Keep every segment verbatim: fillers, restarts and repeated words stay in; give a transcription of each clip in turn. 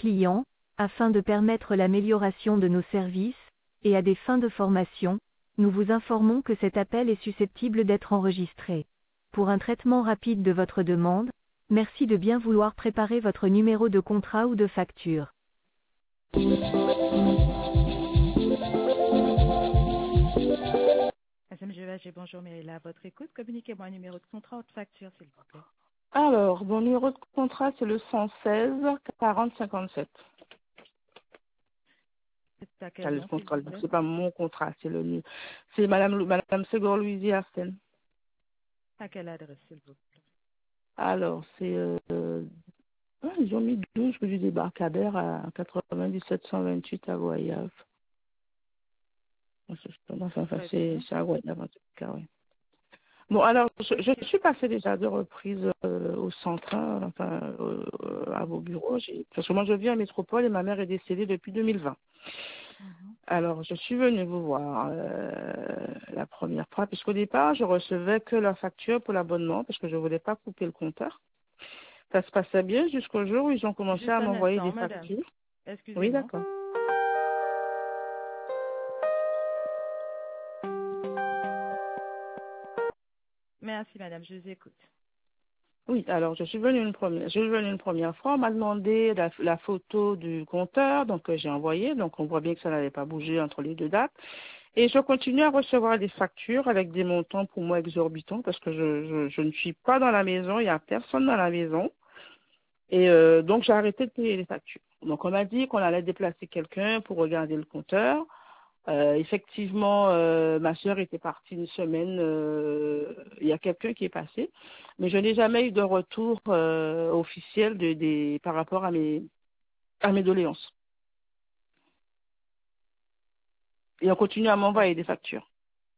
clients, afin de permettre l'amélioration de nos services, et à des fins de formation, nous vous informons que cet appel est susceptible d'être enregistré. Pour un traitement rapide de votre demande, merci de bien vouloir préparer votre numéro de contrat ou de facture. Madame Gévagé, bonjour, Mérila, à votre écoute. Communiquez-moi un numéro de contrat ou de facture, s'il vous plaît. Alors, mon numéro de contrat, c'est le cent seize quarante cinquante-sept. C'est à C'est quel le nom, s'il contrat, vous plaît? c'est pas mon contrat, c'est le nu- c'est Madame Madame Ségor Louisie Arsène. À quelle adresse, s'il vous plaît? Alors, c'est euh, ah, ils ont mis douze rue du Débarcadère à quatre-vingt-dix-sept cent vingt-huit à Goyave. Enfin, enfin, Très c'est bien. c'est à Goyave en tout cas, oui. Bon, alors, je, je suis passée déjà à deux reprises euh, au centre, hein, enfin, euh, à vos bureaux. J'ai- Parce que moi, je vis à Métropole et ma mère est décédée depuis deux mille vingt. Mhm. Alors, je suis venue vous voir euh, la première fois, puisqu'au départ, je recevais que la facture pour l'abonnement, parce que je ne voulais pas couper le compteur. Ça se passait bien jusqu'au jour où ils ont commencé Juste à un m'envoyer instant, des madame. factures. Oui, Excusez-moi. d'accord. Merci, madame, je vous écoute. Oui, alors je suis venue une première, je suis venue une première fois, on m'a demandé la, la photo du compteur, donc euh, j'ai envoyé, donc on voit bien que ça n'avait pas bougé entre les deux dates. Et je continue à recevoir des factures avec des montants pour moi exorbitants parce que je, je, je ne suis pas dans la maison, il n'y a personne dans la maison. Et euh, donc j'ai arrêté de payer les factures. Donc on m'a dit qu'on allait déplacer quelqu'un pour regarder le compteur. Euh, effectivement, euh, ma sœur était partie une semaine. euh, Il y a quelqu'un qui est passé, mais je n'ai jamais eu de retour euh, officiel de, des, par rapport à mes à mes doléances. Et on continue à D'accord. m'envoyer des factures.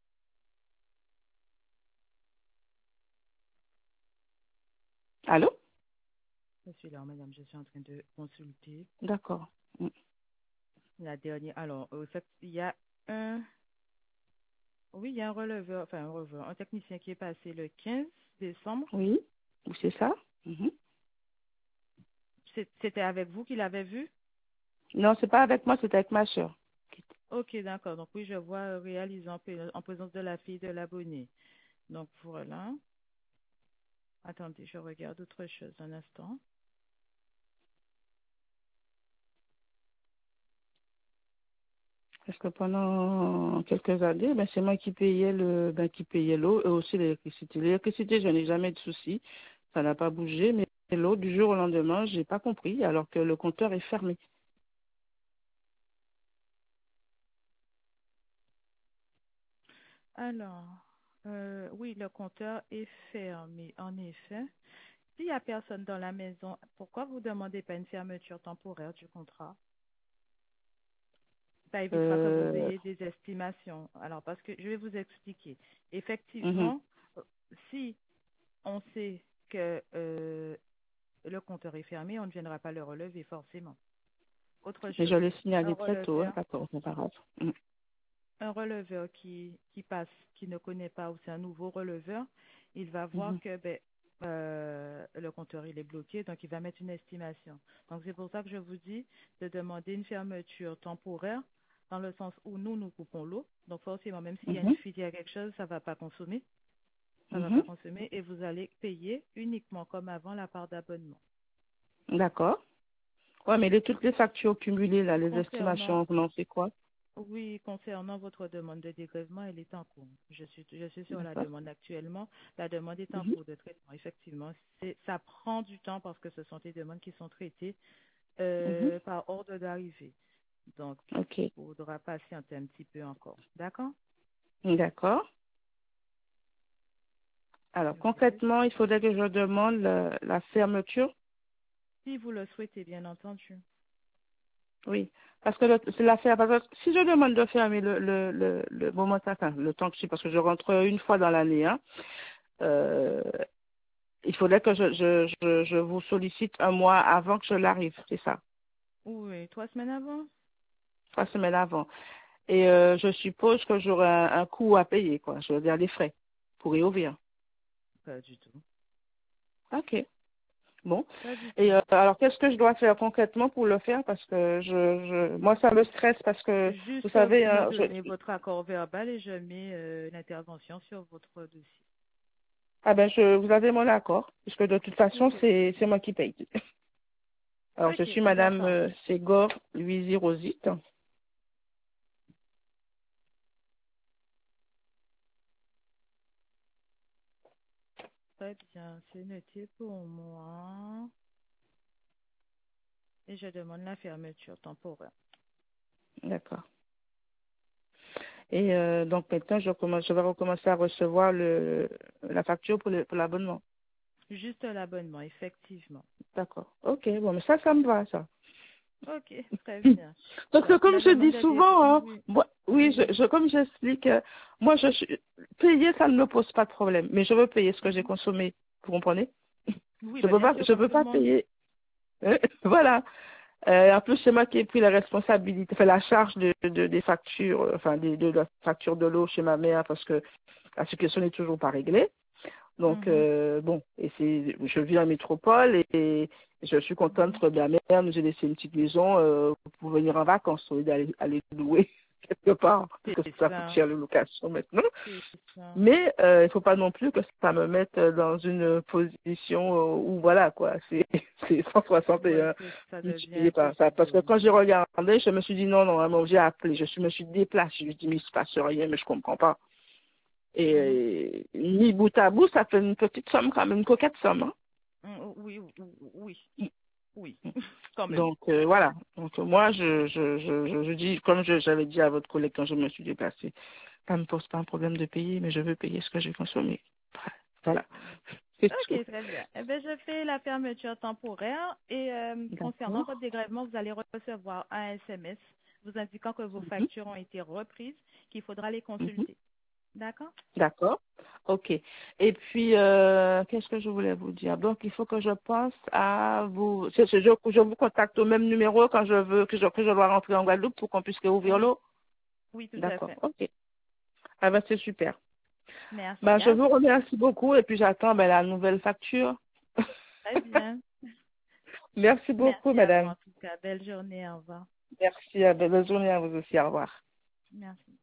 Allô? Je suis là, madame, je suis en train de consulter D'accord. Mm. la dernière. Alors, euh, ça- il y a un, oui, il y a un releveur, enfin un releveur, un technicien qui est passé le quinze décembre. Oui, c'est ça. Mhm. C'est- C'était avec vous qu'il avait vu? Non, c'est pas avec moi, c'est avec ma sœur. Ok, d'accord. Donc oui, je vois euh, réalisé en, p- en présence de la fille de l'abonné. Donc voilà. Attendez, je regarde autre chose un instant. Parce que pendant quelques années, ben, c'est moi qui payais le, ben, qui payais l'eau et aussi l'électricité. L'électricité, je n'ai jamais de souci. Ça n'a pas bougé, mais l'eau, du jour au lendemain, j'ai pas compris, alors que le compteur est fermé. Alors, euh, oui, le compteur est fermé, en effet. S'il n'y a personne dans la maison, pourquoi vous ne demandez pas une fermeture temporaire du contrat? Ça évitera que vous Euh, ayez des estimations. Alors, parce que je vais vous expliquer. mhm, Effectivement, euh, si on sait que euh, le compteur est fermé, on ne viendra pas le relever forcément. Autre mais je chose, l'ai un signalé très tôt, hein, releveur, d'accord, c'est pas grave. Mhm, un releveur qui, qui passe, qui ne connaît pas ou c'est un nouveau releveur, il va voir mhm, que ben, euh, le compteur il est bloqué, donc il va mettre une estimation. Donc c'est pour ça que je vous dis de demander une fermeture temporaire dans le sens où nous, nous coupons l'eau. Donc forcément, même s'il y a une mhm, fuite, il y a quelque chose, ça ne va pas consommer. Ça va mhm. pas consommer et vous allez payer uniquement comme avant la part d'abonnement. D'accord. Ouais, mais les, toutes les factures cumulées, là, les Concernant estimations, non, c'est quoi? Oui, concernant votre demande de dégrèvement, elle est en cours. Je suis, je suis sur la D'accord. demande actuellement. La demande est en Mhm, cours de traitement. Effectivement, c'est, ça prend du temps parce que ce sont des demandes qui sont traitées mhm. euh, par ordre d'arrivée. Donc, il Ok. faudra patienter un petit peu encore. D'accord? D'accord. Je Alors, vous écoute. concrètement, il faudrait que je demande la, la fermeture. Si vous le souhaitez, bien entendu. Oui, parce que le- c'est l'affaire. Parce que si je demande de fermer le, le, le, le moment, enfin, le temps que je suis, parce que je rentre une fois dans l'année, hein, euh, il faudrait que je, je, je, je vous sollicite un mois avant que je l'arrive, c'est ça, Oui, trois semaines avant? trois semaines avant. Et euh, je suppose que j'aurai un, un coût à payer, quoi. Je veux dire les frais pour y ouvrir. Pas du tout. Ok. Bon. Pas du Et tout. euh, alors, qu'est-ce que je dois faire concrètement pour le faire? Parce que je, je, moi, ça me stresse parce que, vous Juste euh, savez, me hein, je, donner votre accord verbal et je mets euh, l'intervention sur votre dossier. ah ben, je, vous avez mon accord, puisque de toute façon, Ok. c'est, c'est moi qui paye. Alors, je Ok, suis Madame d'accord. euh, Ségor Luizy Rosite. Très bien, c'est noté pour moi. Et je demande la fermeture temporaire. D'accord. Et euh, donc maintenant, je, commence, je vais recommencer à recevoir le, la facture pour, le, pour l'abonnement. Juste l'abonnement, effectivement. D'accord. Ok, bon, mais ça, ça me va, ça. Ok, très bien. Parce que Donc, comme la je demande dis de dé... souvent, hein, Oui, moi- oui, oui. je, je, comme j'explique, euh, moi, je suis payer, ça ne me pose pas de problème. Mais je veux payer ce que j'ai consommé. Vous comprenez? Oui, Je bah, peux bien pas, sûr, je comme peux tout le pas monde. payer. Voilà. Euh, en plus, c'est moi qui ai pris la responsabilité, enfin la charge de, de- des factures, euh, enfin des- de, la facture de l'eau chez ma mère parce que la situation n'est toujours pas réglée. Donc Mhm. euh, bon, et c'est, je vis en métropole et, et je suis contente Mhm. que ma mère nous ait laissé une petite maison euh, pour venir en vacances au lieu d'aller aller louer quelque part parce que C'est ça coûte ça, cher la location maintenant. c'est ça. Mais euh, il faut pas non plus que ça me mette dans une position euh, où voilà quoi, c'est c'est Ouais, cent soixante et un que ça devient multiplié par ça. impossible Parce pour que vous. quand j'ai regardé, je me suis dit non non, vraiment, j'ai appelé, je suis, me suis déplacée, je me suis dit mais il se passe rien, mais je comprends pas. Et Mhm. euh, mis bout à bout, ça fait une petite somme quand même, une coquette somme. Hein. Mm, Oui, oui, oui, oui, quand même. Donc euh, voilà. Donc moi je je, je je je dis comme je- j'avais dit à votre collègue quand je me suis déplacée, ça me pose pas un problème de payer, mais je veux payer ce que j'ai consommé. Voilà. C'est tout. Ok, très bien. Eh bien, je fais la fermeture temporaire et euh, concernant votre D'accord. dégrèvement, vous allez recevoir un S M S vous indiquant que vos Mhm, factures ont été reprises, qu'il faudra les mhm. consulter. D'accord? D'accord. Ok. Et puis, euh, qu'est-ce que je voulais vous dire? Donc, il faut que je pense à vous. c'est- c'est- Je, je vous contacte au même numéro quand je veux que je, que je dois rentrer en Guadeloupe pour qu'on puisse réouvrir Oui, l'eau. oui, tout à D'accord. fait. Ok. Ah ben c'est super. Ben, Merci je à vous vous. remercie beaucoup et puis j'attends ben, la nouvelle facture. Très bien. Merci beaucoup, Merci à vous madame. en tout cas. Belle journée. Au revoir. Merci. À bonne journée à vous aussi. Au revoir. Merci.